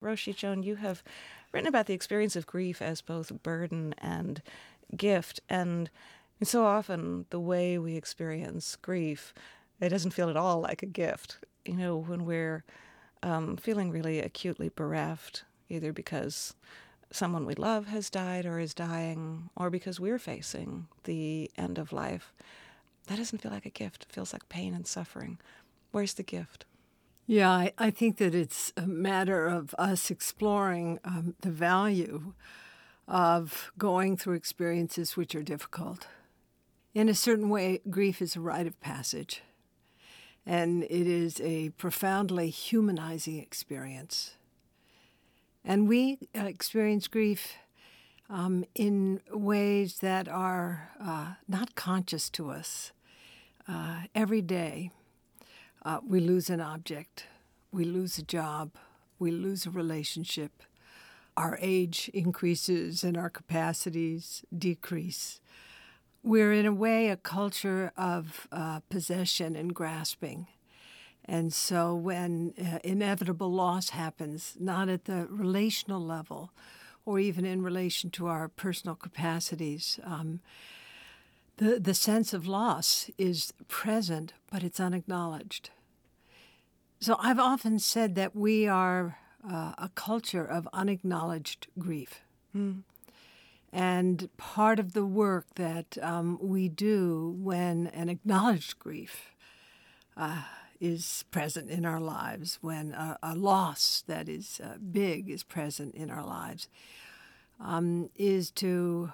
Roshi Joan, you have written about the experience of grief as both burden and gift. And so often the way we experience grief, it doesn't feel at all like a gift. When we're feeling really acutely bereft, either because someone we love has died or is dying, or because we're facing the end of life, that doesn't feel like a gift. It feels like pain and suffering. Where's the gift? Yeah, I think that it's a matter of us exploring the value of going through experiences which are difficult. In a certain way, grief is a rite of passage, and it is a profoundly humanizing experience. And we experience grief in ways that are not conscious to us. Every day, we lose an object, we lose a job, we lose a relationship. Our age increases and our capacities decrease. We're in a way a culture of possession and grasping. And so when inevitable loss happens, not at the relational level or even in relation to our personal capacities, the sense of loss is present, but it's unacknowledged. So I've often said that we are a culture of unacknowledged grief. Mm. And part of the work that we do when an acknowledged grief is present in our lives, when a loss that is big is present in our lives, is to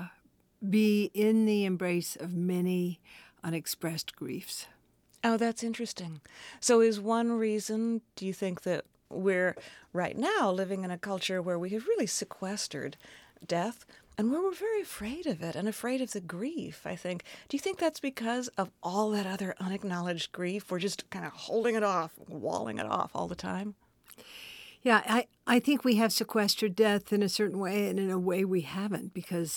be in the embrace of many unexpressed griefs. Oh, that's interesting. So is one reason, do you think, that we're right now living in a culture where we have really sequestered death and where we're very afraid of it and afraid of the grief, I think? Do you think that's because of all that other unacknowledged grief? We're just kind of holding it off, walling it off all the time? Yeah, I think we have sequestered death in a certain way, and in a way we haven't, because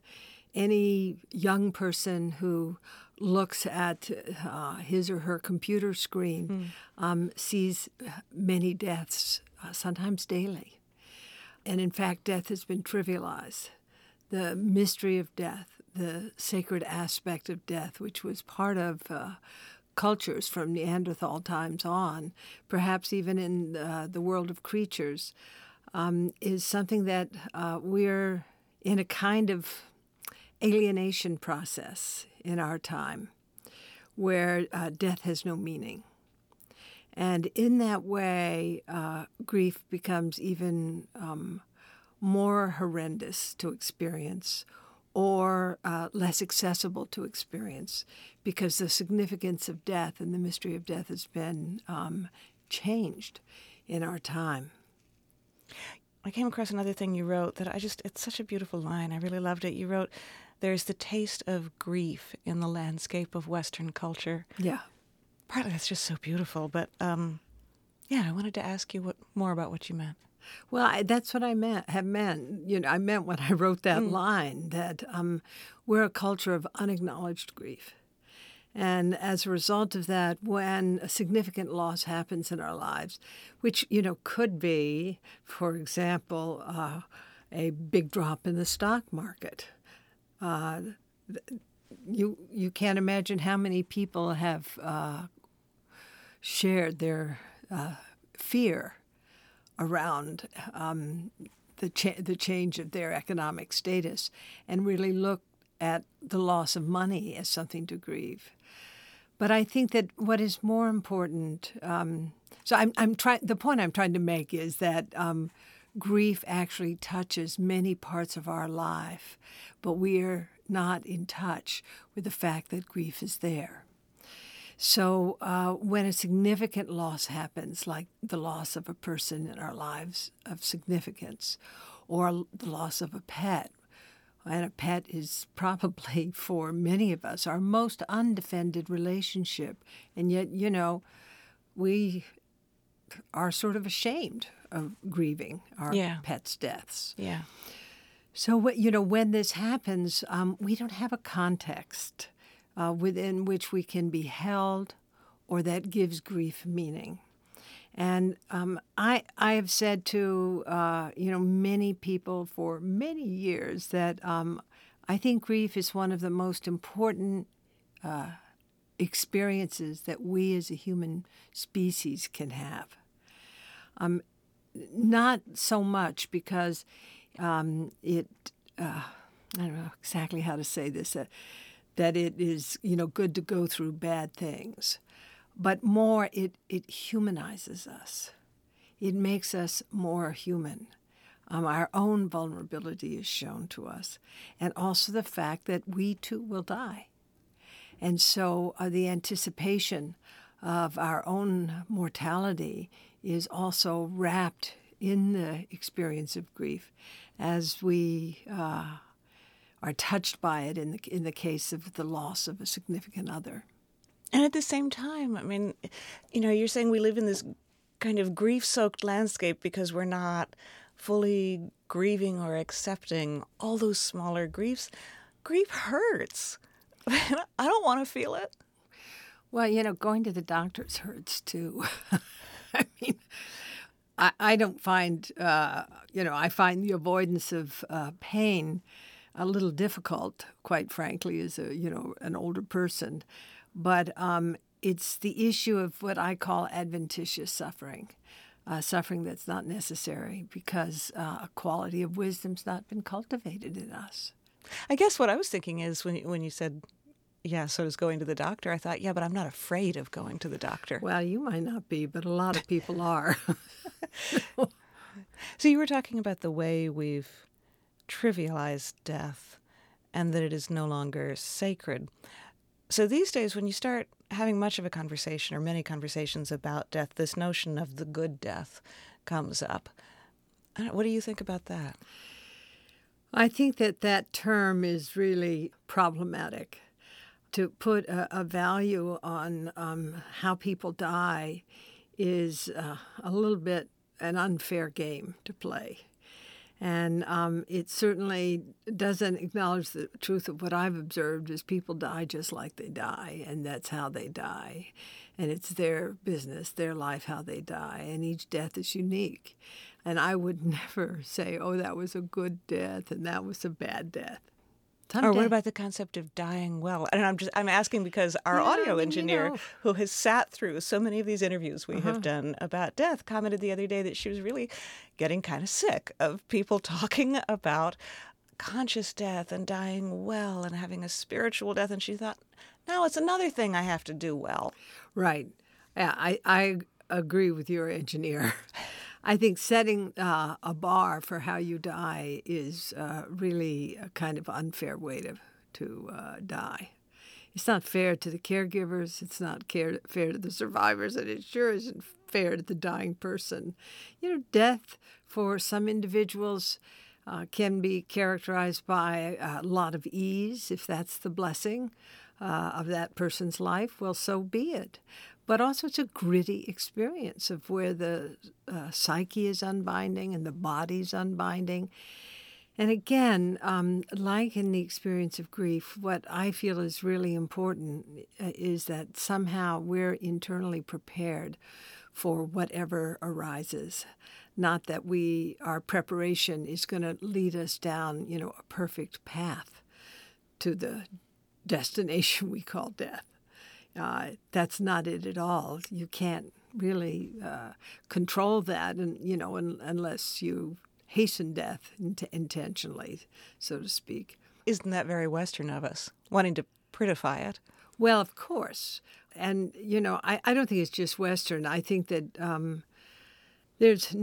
any young person who looks at his or her computer screen sees many deaths, sometimes daily. And in fact, death has been trivialized. The mystery of death, the sacred aspect of death, which was part of cultures from Neanderthal times on, perhaps even in the world of creatures, is something that we're in a kind of alienation process in our time where death has no meaning. And in that way, grief becomes even more horrendous to experience, or less accessible to experience, because the significance of death and the mystery of death has been changed in our time. I came across another thing you wrote that it's such a beautiful line. I really loved it. You wrote, "There's the taste of grief in the landscape of Western culture." Yeah. Partly that's just so beautiful, but I wanted to ask you more about what you meant. Well, that's what I meant. I meant when I wrote that line, that we're a culture of unacknowledged grief. And as a result of that, when a significant loss happens in our lives, which, could be, for example, a big drop in the stock market, you can't imagine how many people have shared their fear around the change of their economic status, and really look at the loss of money as something to grieve. But I think that what is more important, the point I'm trying to make is that grief actually touches many parts of our life, but we are not in touch with the fact that grief is there. So when a significant loss happens, like the loss of a person in our lives of significance, or the loss of a pet, and a pet is probably, for many of us, our most undefended relationship, and yet, we are sort of ashamed of grieving our pets' deaths. Yeah. So, when this happens, we don't have a context within which we can be held, or that gives grief meaning. And I have said to many people for many years that I think grief is one of the most important experiences that we as a human species can have. Not so much because I don't know exactly how to say this, that it is, good to go through bad things, but more it humanizes us. It makes us more human. Our own vulnerability is shown to us, and also the fact that we too will die. And so the anticipation of our own mortality is also wrapped in the experience of grief as we are touched by it in the case of the loss of a significant other. And at the same time, I mean, you're saying we live in this kind of grief-soaked landscape because we're not fully grieving or accepting all those smaller griefs. Grief hurts. I don't want to feel it. Well, going to the doctors hurts too. I mean, I don't find, I find the avoidance of pain a little difficult, quite frankly, as an older person. But it's the issue of what I call adventitious suffering, suffering that's not necessary because a quality of wisdom's not been cultivated in us. I guess what I was thinking is when you said, yeah, so does going to the doctor, I thought, yeah, but I'm not afraid of going to the doctor. Well, you might not be, but a lot of people are. So you were talking about the way we've trivialized death and that it is no longer sacred. So these days, when you start having much of a conversation or many conversations about death, this notion of the good death comes up. What do you think about that? I think that term is really problematic. To put a value on how people die is a little bit an unfair game to play. And it certainly doesn't acknowledge the truth of what I've observed is people die just like they die, and that's how they die. And it's their business, their life, how they die, and each death is unique. And I would never say, oh, that was a good death and that was a bad death. Or what about the concept of dying well? And I'm asking because our audio engineer, who has sat through so many of these interviews we have done about death, commented the other day that she was really getting kind of sick of people talking about conscious death and dying well and having a spiritual death. And she thought, no, it's another thing I have to do well. Right. Yeah, I agree with your engineer. I think setting a bar for how you die is really a kind of unfair way to die. It's not fair to the caregivers. It's not fair to the survivors, and it sure isn't fair to the dying person. Death for some individuals can be characterized by a lot of ease, if that's the blessing of that person's life. Well, so be it. But also it's a gritty experience of where the psyche is unbinding and the body's unbinding. And again, like in the experience of grief, what I feel is really important is that somehow we're internally prepared for whatever arises. Not that our preparation is going to lead us down, a perfect path to the destination we call death. That's not it at all. You can't really control that, and unless you hasten death intentionally, so to speak. Isn't that very Western of us, wanting to prettify it? Well, of course. And, I don't think it's just Western. I think that there's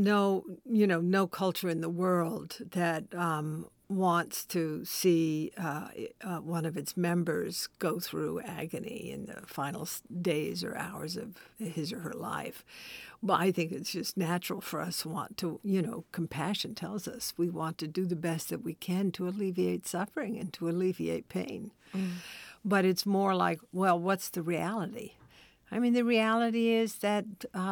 no culture in the world that wants to see one of its members go through agony in the final days or hours of his or her life. But I think it's just natural for us to want to, compassion tells us we want to do the best that we can to alleviate suffering and to alleviate pain. Mm. But it's more like, well, what's the reality? I mean, the reality is that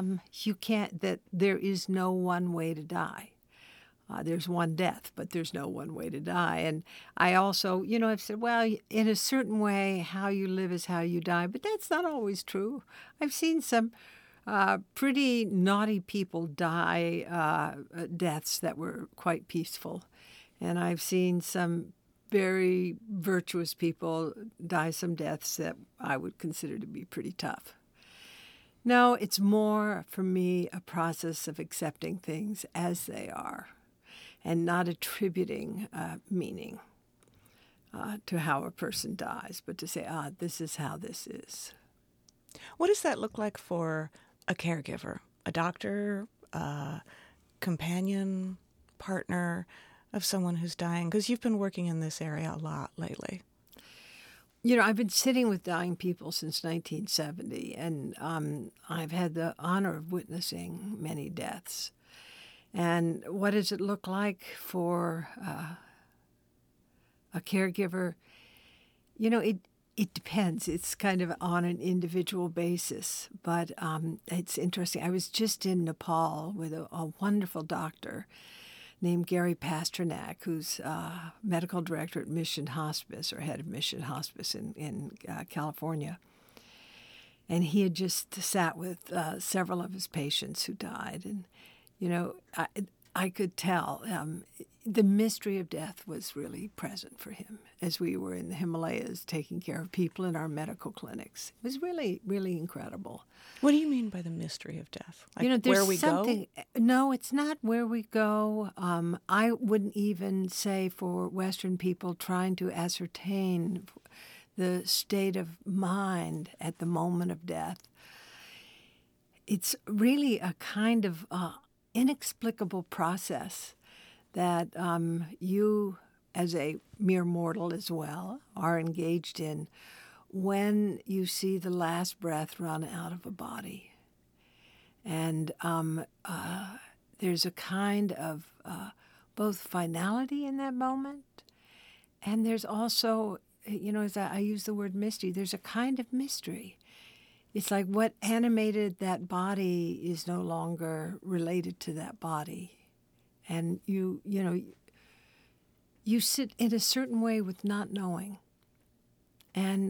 that there is no one way to die. There's one death, but there's no one way to die. And I also, I've said, well, in a certain way, how you live is how you die. But that's not always true. I've seen some Pretty naughty people die deaths that were quite peaceful. And I've seen some very virtuous people die some deaths that I would consider to be pretty tough. No, it's more, for me, a process of accepting things as they are and not attributing meaning to how a person dies, but to say, this is how this is. What does that look like for a caregiver, a doctor, a companion, partner of someone who's dying? Because you've been working in this area a lot lately. I've been sitting with dying people since 1970, and I've had the honor of witnessing many deaths. And what does it look like for a caregiver? It depends. It's kind of on an individual basis. But it's interesting. I was just in Nepal with a wonderful doctor named Gary Pasternak, who's medical director at Mission Hospice, or head of Mission Hospice in California. And he had just sat with several of his patients who died. And, I could tell the mystery of death was really present for him as we were in the Himalayas taking care of people in our medical clinics. It was really, really incredible. What do you mean by the mystery of death? Like there's where we something. go? No, it's not where we go. I wouldn't even say for Western people trying to ascertain the state of mind at the moment of death. It's really a kind of inexplicable process that you, as a mere mortal as well, are engaged in when you see the last breath run out of a body. And there's a kind of both finality in that moment, and there's also, as I use the word mystery, there's a kind of mystery. It's like what animated that body is no longer related to that body. And you sit in a certain way with not knowing. And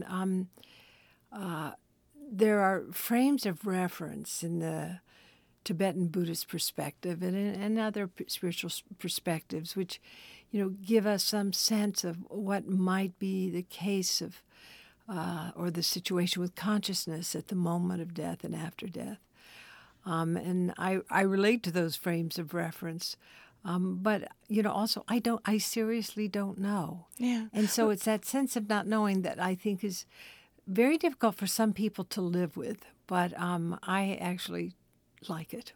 there are frames of reference in the Tibetan Buddhist perspective and other spiritual perspectives which, give us some sense of what might be the case of or the situation with consciousness at the moment of death and after death. And I relate to those frames of reference. But, also I seriously don't know. Yeah. And so it's that sense of not knowing that I think is very difficult for some people to live with. But I actually like it.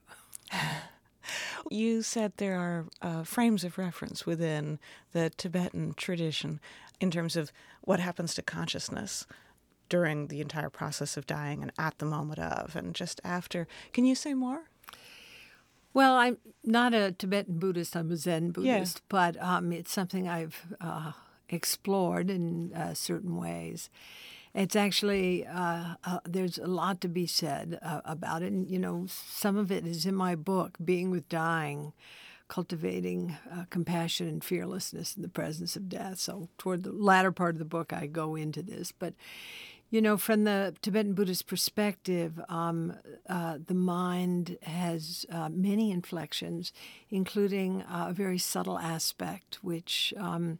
You said there are frames of reference within the Tibetan tradition in terms of what happens to consciousness during the entire process of dying and at the moment of and just after. Can you say more? Well, I'm not a Tibetan Buddhist. I'm a Zen Buddhist, but it's something I've explored in certain ways. It's actually, there's a lot to be said about it. And, some of it is in my book, Being with Dying, Cultivating Compassion and Fearlessness in the Presence of Death. So toward the latter part of the book, I go into this. But, from the Tibetan Buddhist perspective, the mind has many inflections, including a very subtle aspect, which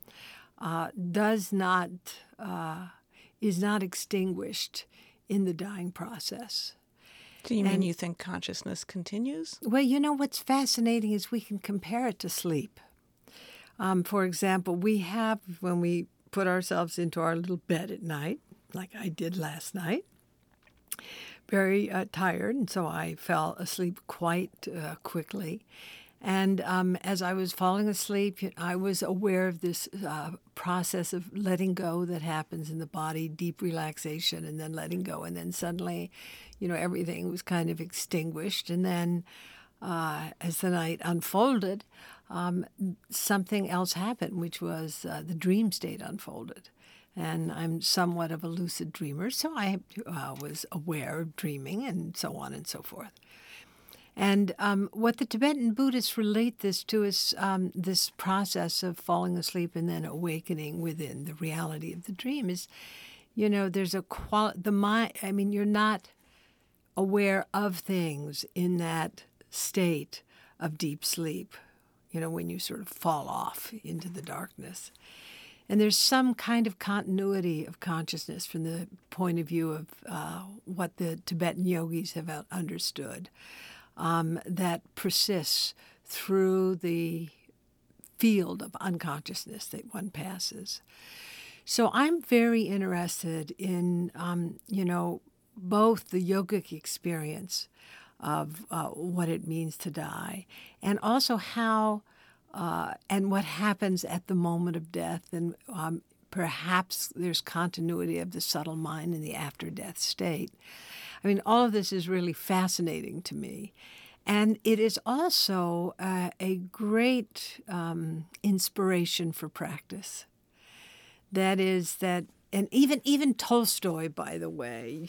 is not extinguished in the dying process. Do you mean you think consciousness continues? Well, what's fascinating is we can compare it to sleep. For example, when we put ourselves into our little bed at night, like I did last night, very tired, and so I fell asleep quite quickly. And as I was falling asleep, I was aware of this process of letting go that happens in the body, deep relaxation, and then letting go. And then suddenly, everything was kind of extinguished. And then as the night unfolded, something else happened, which was the dream state unfolded. And I'm somewhat of a lucid dreamer, so I was aware of dreaming and so on and so forth. And what the Tibetan Buddhists relate this to is this process of falling asleep and then awakening within the reality of the dream is, there's the mind. I mean, you're not aware of things in that state of deep sleep, when you sort of fall off into the darkness. And there's some kind of continuity of consciousness from the point of view of what the Tibetan yogis have understood that persists through the field of unconsciousness that one passes. So I'm very interested in, both the yogic experience of what it means to die, and also how and what happens at the moment of death, and perhaps there's continuity of the subtle mind in the after-death state. I mean, all of this is really fascinating to me. And it is also a great inspiration for practice. That is that, and even Tolstoy, by the way,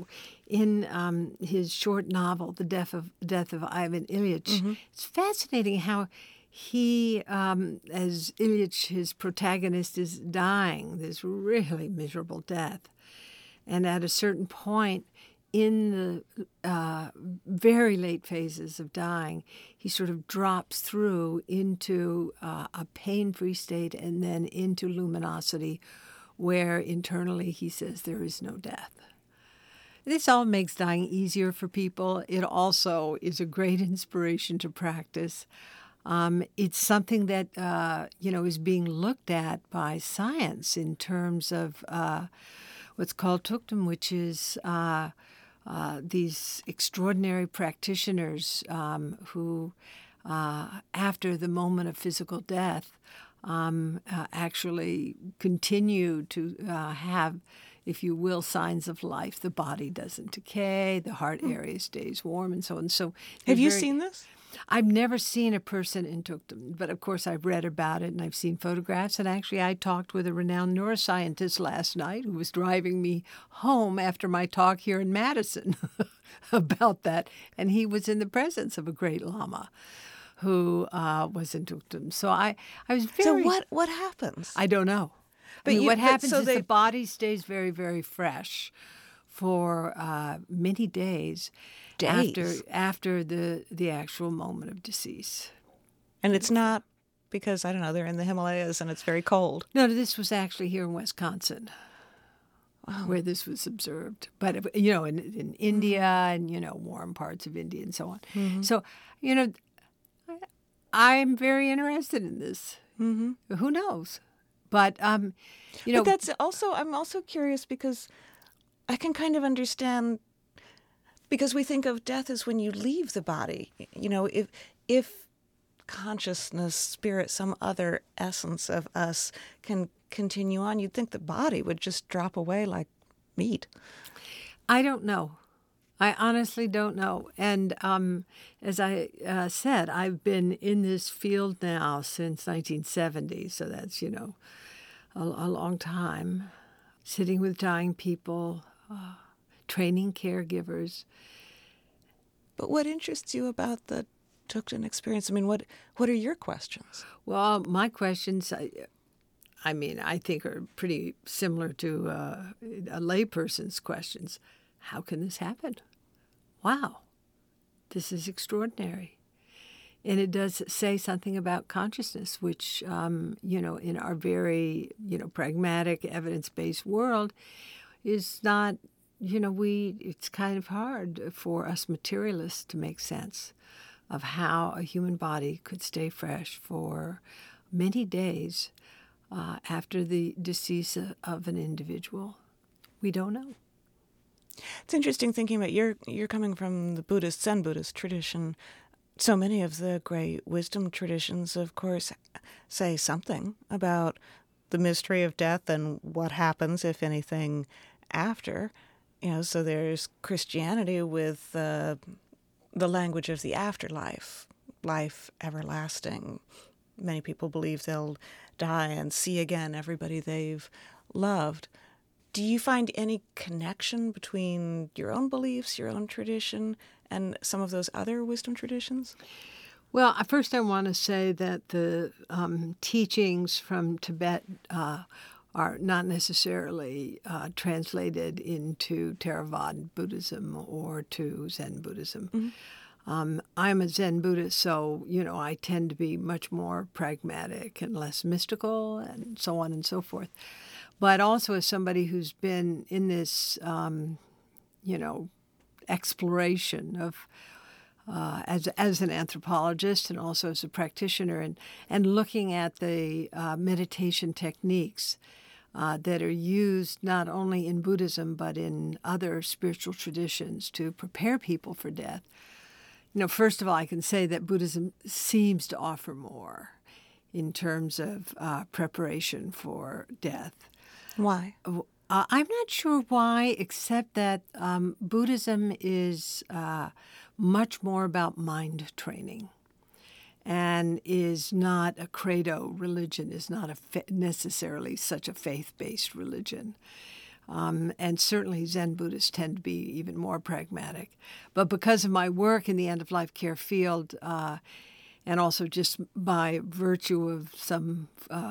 in his short novel, The Death of Ivan Ilyich, it's fascinating how he, as Ilyich, his protagonist, is dying this really miserable death. And at a certain point, in the very late phases of dying, he sort of drops through into a pain-free state and then into luminosity, where internally he says there is no death. This all makes dying easier for people. It also is a great inspiration to practice. It's something that, is being looked at by science in terms of what's called Tuktum, which is these extraordinary practitioners who, after the moment of physical death, actually continue to have, if you will, signs of life. The body doesn't decay, the heart area stays warm, and so on. So, have you seen this? I've never seen a person in Tuktum, but of course I've read about it and I've seen photographs. And actually I talked with a renowned neuroscientist last night who was driving me home after my talk here in Madison about that. And he was in the presence of a great lama who was in Tuktum. So I was very... So what happens? I don't know. But what happens is the body stays very, very fresh for many days. After the actual moment of decease. And it's not because, I don't know, they're in the Himalayas and it's very cold. No, this was actually here in Wisconsin, where this was observed. But, in India and, warm parts of India and so on. Mm-hmm. So, I'm very interested in this. Mm-hmm. Who knows? But, But that's also, I'm also curious because I can kind of understand. Because we think of death as when you leave the body. If consciousness, spirit, some other essence of us can continue on, you'd think the body would just drop away like meat. I don't know. I honestly don't know. And as I said, I've been in this field now since 1970, so that's, a long time, sitting with dying people, training caregivers. But what interests you about the Tuktum experience? I mean, what are your questions? Well, my questions, I think are pretty similar to a layperson's questions. How can this happen? Wow, this is extraordinary. And it does say something about consciousness, which, in our very, pragmatic, evidence-based world is not... it's kind of hard for us materialists to make sense of how a human body could stay fresh for many days after the decease of an individual. We don't know. It's interesting thinking about you're coming from the Buddhist, Zen Buddhist tradition. So many of the great wisdom traditions, of course, say something about the mystery of death and what happens, if anything, after. So there's Christianity with the language of the afterlife, life everlasting. Many people believe they'll die and see again everybody they've loved. Do you find any connection between your own beliefs, your own tradition, and some of those other wisdom traditions? Well, first I want to say that the teachings from Tibet are not necessarily translated into Theravada Buddhism or to Zen Buddhism. I'm a Zen Buddhist, so, I tend to be much more pragmatic and less mystical and so on and so forth. But also as somebody who's been in this, exploration of as an anthropologist and also as a practitioner and looking at the meditation techniques that are used not only in Buddhism but in other spiritual traditions to prepare people for death. First of all, I can say that Buddhism seems to offer more in terms of preparation for death. Why? I'm not sure why, except that Buddhism is much more about mind training and is not a credo religion, is not necessarily such a faith-based religion. And certainly Zen Buddhists tend to be even more pragmatic. But because of my work in the end-of-life care field, and also just by virtue of some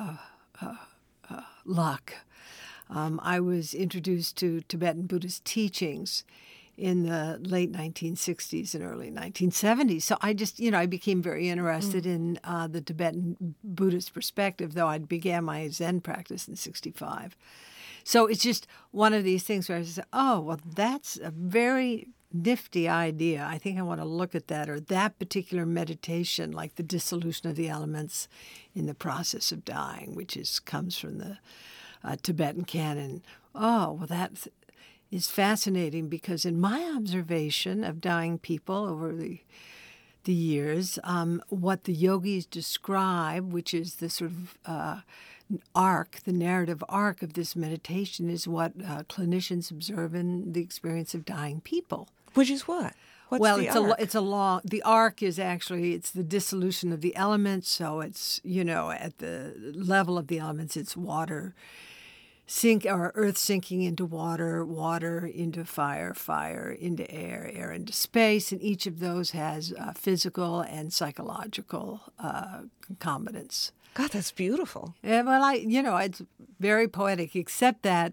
luck, I was introduced to Tibetan Buddhist teachings in the late 1960s and early 1970s. So I just, I became very interested in the Tibetan Buddhist perspective, though I began my Zen practice in 1965. So it's just one of these things where I say, oh, well, that's a very nifty idea. I think I want to look at that, or that particular meditation, like the dissolution of the elements in the process of dying, which comes from the Tibetan canon. Oh, well, that is fascinating because in my observation of dying people over the years, what the yogis describe, which is the sort of the narrative arc of this meditation, is what clinicians observe in the experience of dying people. Which is what? What's well, the arc? It's a long. The arc is actually it's the dissolution of the elements. So it's at the level of the elements, it's water or earth sinking into water, water into fire, fire into air, air into space, and each of those has physical and psychological concomitants. God, that's beautiful. Yeah, well, it's very poetic, except that,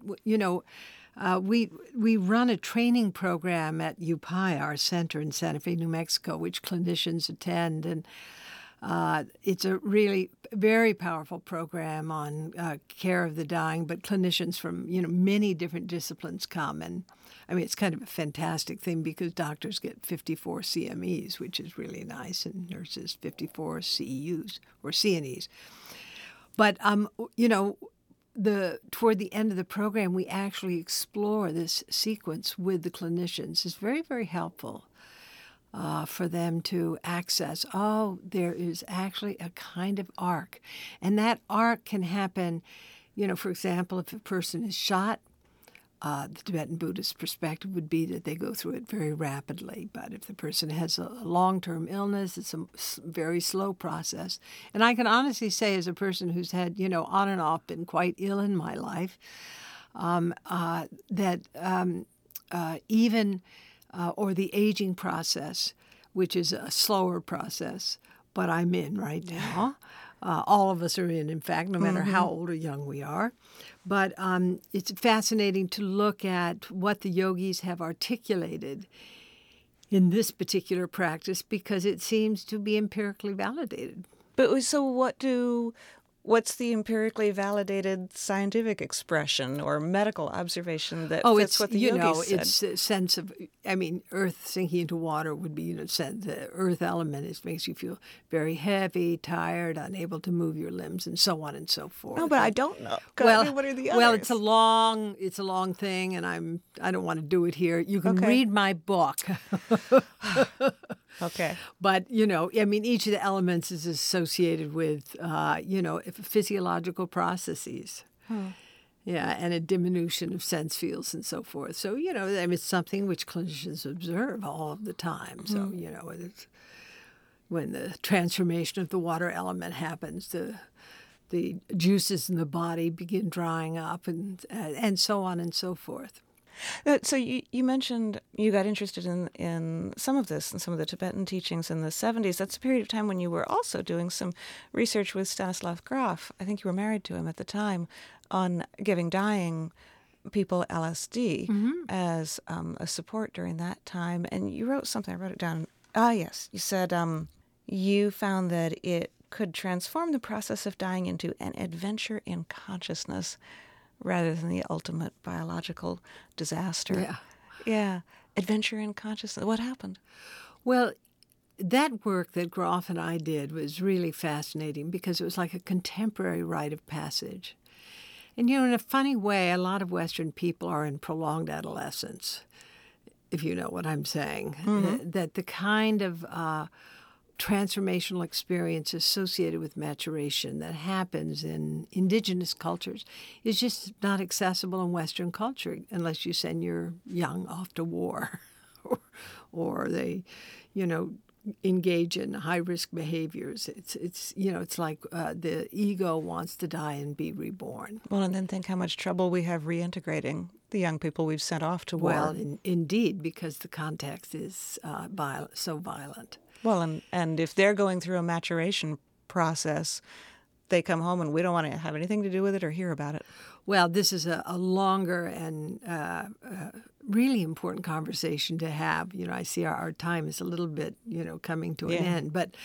we run a training program at UPI, our center in Santa Fe, New Mexico, which clinicians attend, and it's a really very powerful program on care of the dying, but clinicians from, many different disciplines come. And, it's kind of a fantastic thing because doctors get 54 CMEs, which is really nice, and nurses 54 CEUs or CNEs. But, toward the end of the program, we actually explore this sequence with the clinicians. It's very, very helpful. For them to access, there is actually a kind of arc. And that arc can happen, for example, if a person is shot, the Tibetan Buddhist perspective would be that they go through it very rapidly. But if the person has a long-term illness, it's a very slow process. And I can honestly say, as a person who's had, on and off been quite ill in my life, that even... or the aging process, which is a slower process, but I'm in right now. All of us are in fact, no matter how old or young we are. But it's fascinating to look at what the yogis have articulated in this particular practice because it seems to be empirically validated. But so what's the empirically validated scientific expression or medical observation that fits what the yogis said? It's a sense of, earth sinking into water would be, the earth element makes you feel very heavy, tired, unable to move your limbs, and so on and so forth. No, but I don't know. What are the others? Well, it's a long thing, and I don't want to do it here. You can read my book. Okay. But, each of the elements is associated with, physiological processes. Yeah, and a diminution of sense fields and so forth. So, it's something which clinicians observe all of the time. So, when the transformation of the water element happens, the juices in the body begin drying up and so on and so forth. So you mentioned you got interested in some of this and some of the Tibetan teachings in the 70s. That's a period of time when you were also doing some research with Stanislav Grof. I think you were married to him at the time, on giving dying people LSD as a support during that time. And you wrote something, I wrote it down. Ah, yes. You said you found that it could transform the process of dying into an adventure in consciousness rather than the ultimate biological disaster. Yeah. Yeah. Adventure in consciousness. What happened? Well, that work that Grof and I did was really fascinating because it was like a contemporary rite of passage. And, in a funny way, a lot of Western people are in prolonged adolescence, if you know what I'm saying. That the kind of transformational experience associated with maturation that happens in indigenous cultures is just not accessible in Western culture unless you send your young off to war or they, engage in high-risk behaviors. It's like the ego wants to die and be reborn. Well, and then think how much trouble we have reintegrating the young people we've sent off to war. Well, indeed, because the context is so violent. Well, and if they're going through a maturation process, they come home and we don't want to have anything to do with it or hear about it. Well, this is a longer and really important conversation to have. I see our time is a little bit, coming to an end. But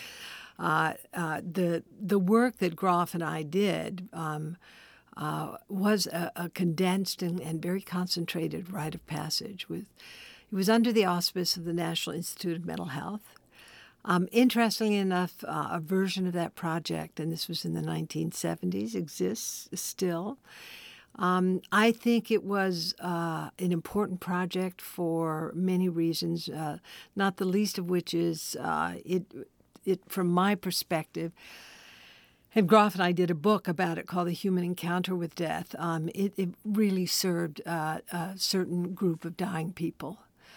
the work that Grof and I did was a condensed and very concentrated rite of passage. It was under the auspice of the National Institute of Mental Health. Interestingly enough, a version of that project, and this was in the 1970s, exists still. I think it was an important project for many reasons, not the least of which is it from my perspective, and Grof and I did a book about it called The Human Encounter with Death. It really served a certain group of dying people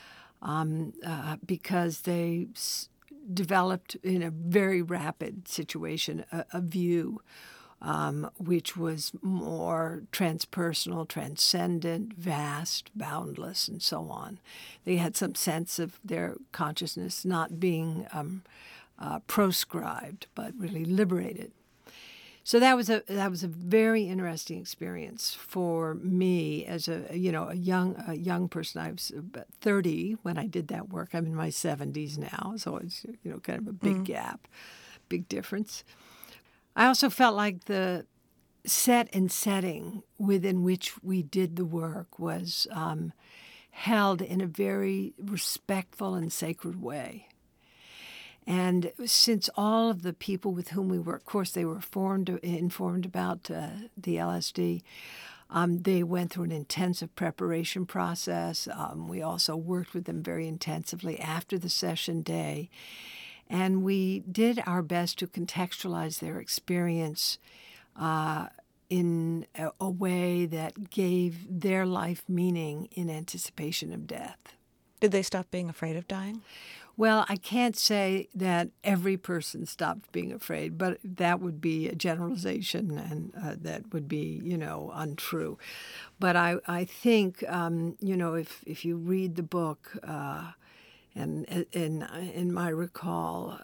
because they developed in a very rapid situation a view which was more transpersonal, transcendent, vast, boundless, and so on. They had some sense of their consciousness not being proscribed, but really liberated. So that was a very interesting experience for me as a young person. I was about 30 when I did that work. I'm in my 70s now, so it's kind of a big gap, big difference. I also felt like the set and setting within which we did the work was held in a very respectful and sacred way. And since all of the people with whom we worked, of course, they were informed about the LSD, they went through an intensive preparation process. We also worked with them very intensively after the session day. And we did our best to contextualize their experience in a way that gave their life meaning in anticipation of death. Did they stop being afraid of dying? Well, I can't say that every person stopped being afraid, but that would be a generalization, and that would be, untrue. But I think, if you read the book, and in my recall,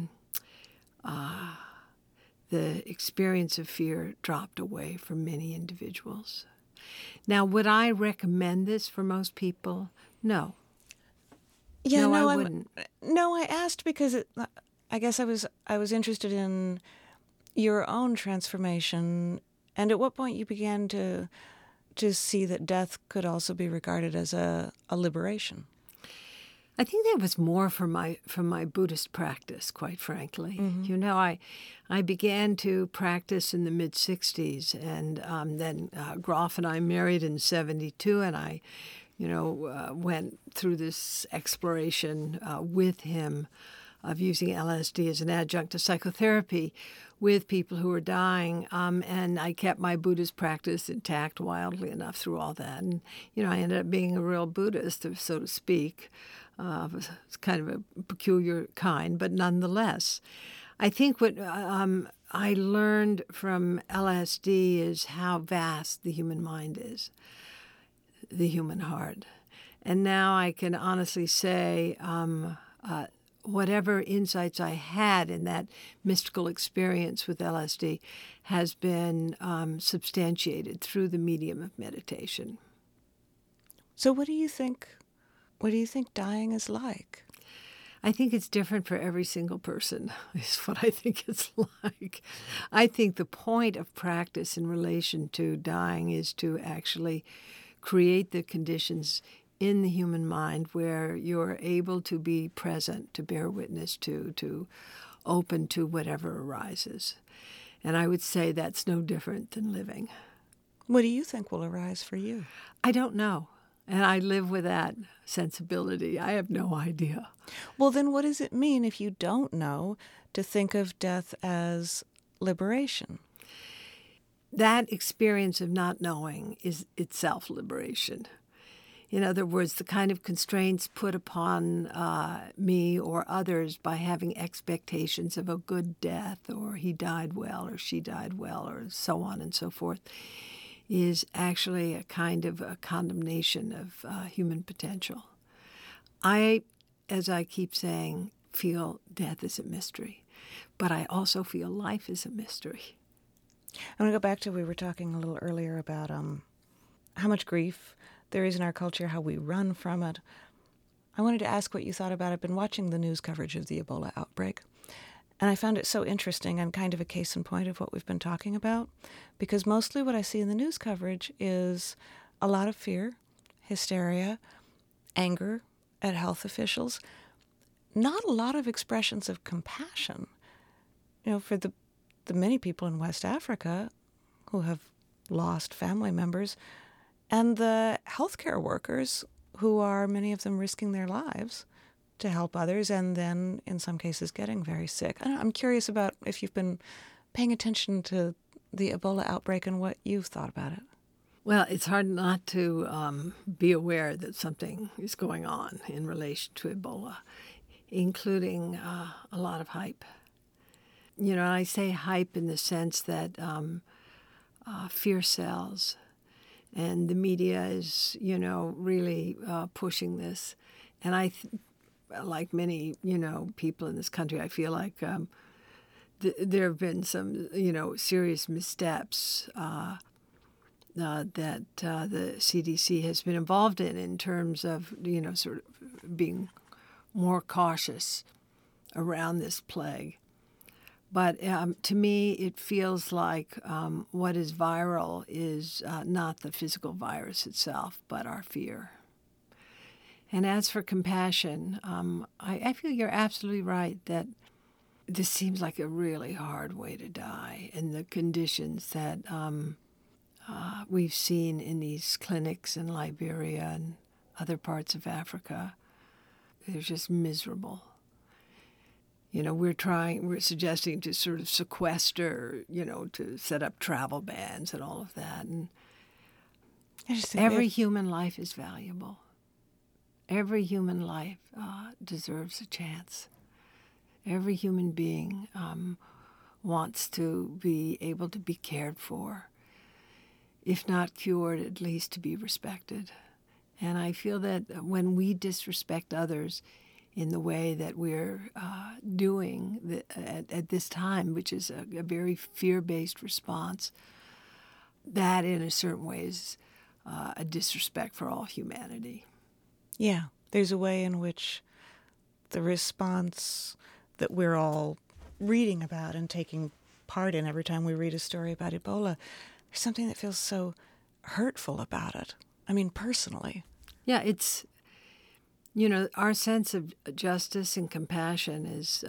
the experience of fear dropped away for many individuals. Now, would I recommend this for most people? No. Yeah, no, I wouldn't. No, I asked because I guess I was interested in your own transformation, and at what point you began to see that death could also be regarded as a liberation. I think that was more from my Buddhist practice, quite frankly. Mm-hmm. I began to practice in the mid-'60s, and then Grof and I married in 1972, and I went through this exploration with him of using LSD as an adjunct to psychotherapy with people who were dying. And I kept my Buddhist practice intact, wildly enough, through all that. And, I ended up being a real Buddhist, so to speak. It's kind of a peculiar kind, but nonetheless. I think what I learned from LSD is how vast the human mind is. the human heart. And now I can honestly say whatever insights I had in that mystical experience with LSD has been substantiated through the medium of meditation. So what do you think dying is like? I think it's different for every single person, is what I think it's like. I think the point of practice in relation to dying is to actually create the conditions in the human mind where you're able to be present, to bear witness to open to whatever arises. And I would say that's no different than living. What do you think will arise for you? I don't know. And I live with that sensibility. I have no idea. Well, then what does it mean, if you don't know, to think of death as liberation? That experience of not knowing is itself liberation. In other words, the kind of constraints put upon me or others by having expectations of a good death, or he died well, or she died well, or so on and so forth, is actually a kind of a condemnation of human potential. I, as I keep saying, feel death is a mystery, but I also feel life is a mystery. I want to go back to, we were talking a little earlier about how much grief there is in our culture, how we run from it. I wanted to ask what you thought about it. I've been watching the news coverage of the Ebola outbreak, and I found it so interesting and kind of a case in point of what we've been talking about, because mostly what I see in the news coverage is a lot of fear, hysteria, anger at health officials, not a lot of expressions of compassion. For the many people in West Africa who have lost family members, and the healthcare workers who are, many of them, risking their lives to help others, and then in some cases getting very sick. I'm curious about if you've been paying attention to the Ebola outbreak and what you've thought about it. Well, it's hard not to be aware that something is going on in relation to Ebola, including a lot of hype. I say hype in the sense that fear sells, and the media is, really pushing this. And like many, people in this country, I feel like there have been some, serious missteps that the CDC has been involved in terms of, sort of being more cautious around this plague. But to me, it feels like what is viral is not the physical virus itself, but our fear. And as for compassion, I feel you're absolutely right that this seems like a really hard way to die, and the conditions that we've seen in these clinics in Liberia and other parts of Africa, they're just miserable. We're suggesting to sort of sequester, to set up travel bans and all of that. And every human life is valuable. Every human life deserves a chance. Every human being wants to be able to be cared for, if not cured, at least to be respected. And I feel that when we disrespect others in the way that we're doing at this time, which is a very fear-based response, that in a certain way is a disrespect for all humanity. Yeah, there's a way in which the response that we're all reading about and taking part in every time we read a story about Ebola, there's something that feels so hurtful about it. I mean, personally. Yeah, it's, our sense of justice and compassion is,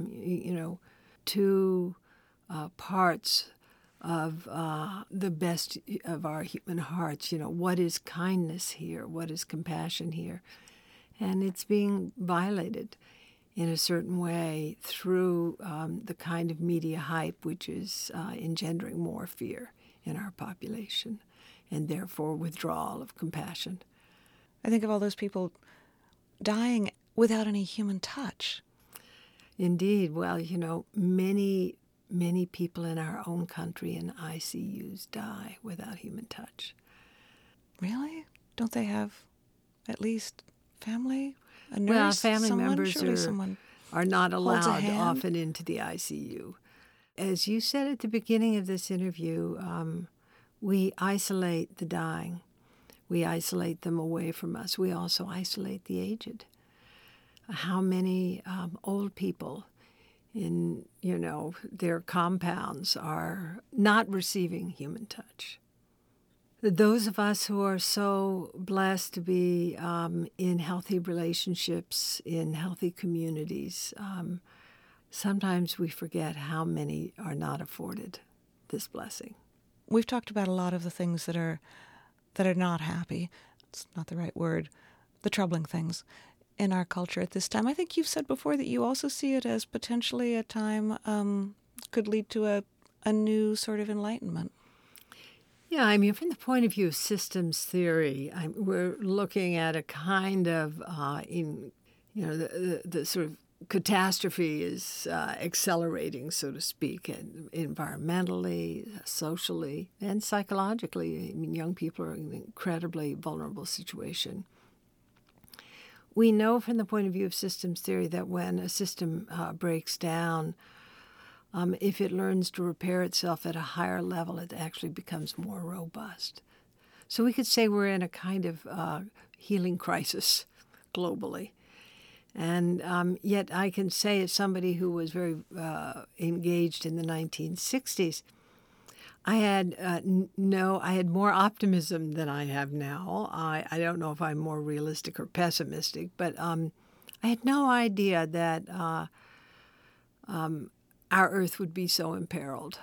two parts of the best of our human hearts. What is kindness here? What is compassion here? And it's being violated in a certain way through the kind of media hype which is engendering more fear in our population, and therefore withdrawal of compassion. I think of all those people dying without any human touch. Indeed. Well, many people in our own country in ICUs die without human touch. Really? don't they have at least family? A nurse? Well, family someone? members Surely someone are not holds a allowed hand. often into the ICU. As you said at the beginning of this interview, we isolate the dying. We isolate them away from us. We also isolate the aged. How many old people in, their compounds are not receiving human touch? Those of us who are so blessed to be in healthy relationships, in healthy communities, sometimes we forget how many are not afforded this blessing. We've talked about a lot of the things that are not happy. It's not the right word. The troubling things in our culture at this time. I think you've said before that you also see it as potentially a time could lead to a new sort of enlightenment. Yeah, I mean, from the point of view of systems theory, we're looking at a kind of, the sort of catastrophe is accelerating, so to speak, environmentally, socially, and psychologically. I mean, young people are in an incredibly vulnerable situation. We know from the point of view of systems theory that when a system breaks down, if it learns to repair itself at a higher level, it actually becomes more robust. So we could say we're in a kind of healing crisis globally. And yet I can say, as somebody who was very engaged in the 1960s, I had more optimism than I have now. I don't know if I'm more realistic or pessimistic, but I had no idea that our Earth would be so imperiled.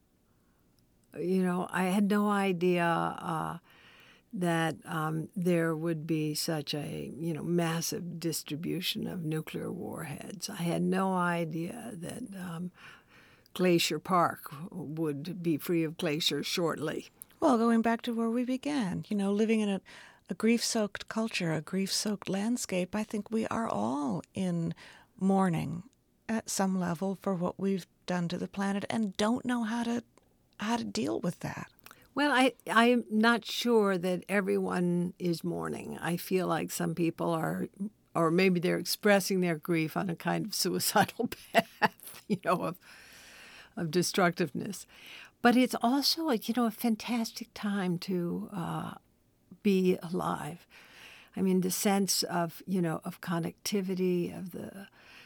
I had no idea that there would be such a massive distribution of nuclear warheads. I had no idea that Glacier Park would be free of glaciers shortly. Well, going back to where we began, living in a grief-soaked culture, a grief-soaked landscape, I think we are all in mourning at some level for what we've done to the planet and don't know how to deal with that. Well, I'm not sure that everyone is mourning. I feel like some people are, or maybe they're expressing their grief on a kind of suicidal path, of destructiveness. But it's also, a fantastic time to be alive. I mean, the sense of, of connectivity, of the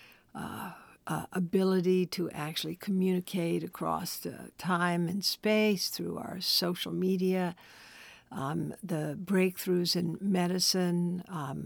ability to actually communicate across the time and space through our social media, the breakthroughs in medicine,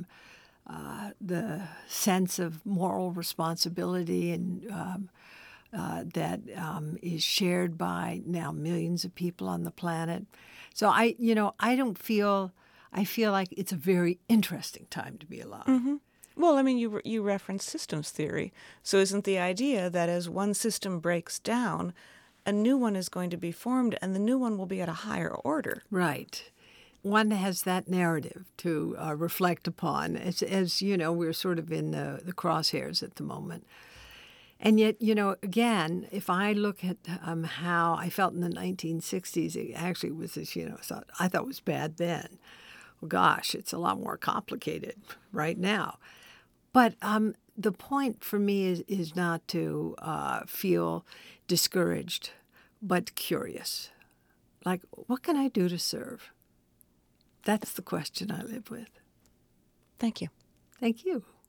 the sense of moral responsibility and that is shared by now millions of people on the planet. So I feel like it's a very interesting time to be alive. Mm-hmm. Well, I mean, you referenced systems theory. So isn't the idea that as one system breaks down, a new one is going to be formed, and the new one will be at a higher order? Right. One has that narrative to reflect upon. As we're sort of in the crosshairs at the moment. And yet, again, if I look at how I felt in the 1960s, it actually was this, I thought it was bad then. Well, gosh, it's a lot more complicated right now. But the point for me is not to feel discouraged, but curious. Like, what can I do to serve? That's the question I live with. Thank you. Thank you.